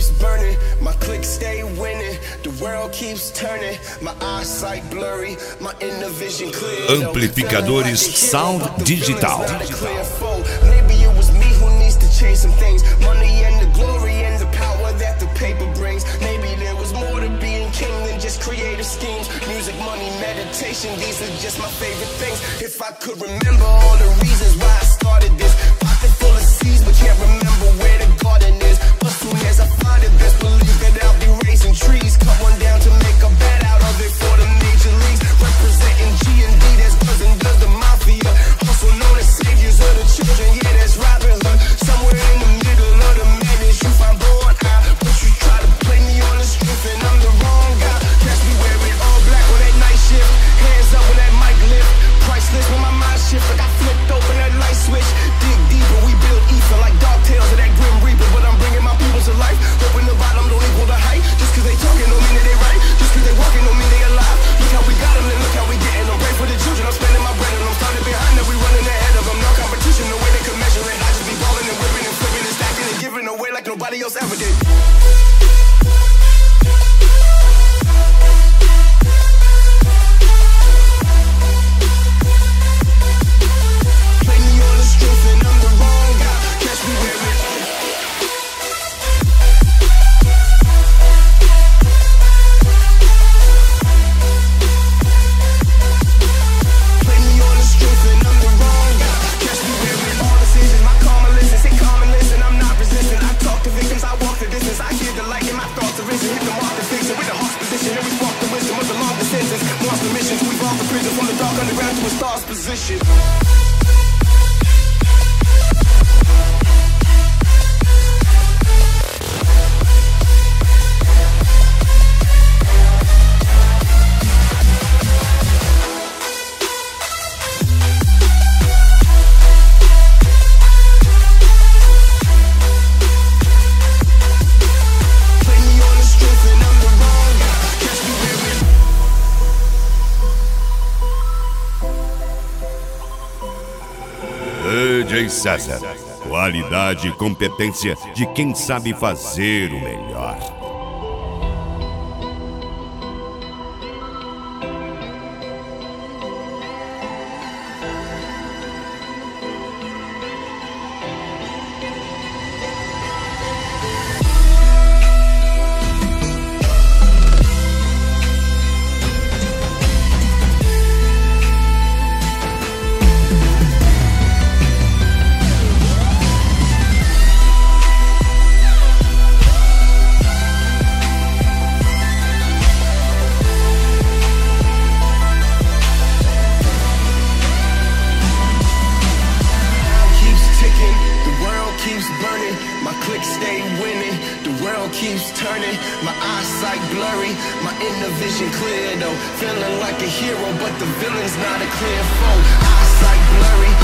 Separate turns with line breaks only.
keeps burning, my click stay winning. The world keeps turning, my eyesight blurry, my inner vision clear.
Amplificadores Sound Digital.
Maybe it was me who needs to change some things. Money and the glory and the power that the paper brings. Maybe there was more to being king than just creative schemes. Music, money, meditation, these are just my favorite things. If I could remember all the reasons why I started this. Pocket full of seeds but can't remember where the garden is. But soon as I find it, best believe that I'll be raising trees. Cut one down to make a bed out of it for the major leagues. Representing G&D, that's cousin does the mafia. Also known as saviors of the children, yeah, that's Robin Hood. Somewhere in the middle of the madness, you find born out. But you try to play me on the strength and I'm the wrong guy. Catch me wearing all black on that night shift. Hands up when that mic lift. Priceless when my mind shift, like I flipped open that light switch. Dig deeper, we build ether like dark tales of that grim reaper. But I'm bringing my people to life. Hoping the bottom don't equal the height. Just cause they talking don't mean that they right. Just cause they walking don't mean they alive. Look how we got them and look how we getting them. Pray for the children, I'm spending my bread and I'm starting behind them. We running ahead of them, no competition, the way they could measure it. I just be balling and whipping and flipping and stacking and giving away like nobody else ever did. From the dark underground to a star's position.
DJ César, qualidade e competência de quem sabe fazer o melhor. Keeps turning, my eyesight blurry, my inner vision clear though. Feeling like a hero, but the villain's not a clear foe. Eyesight blurry,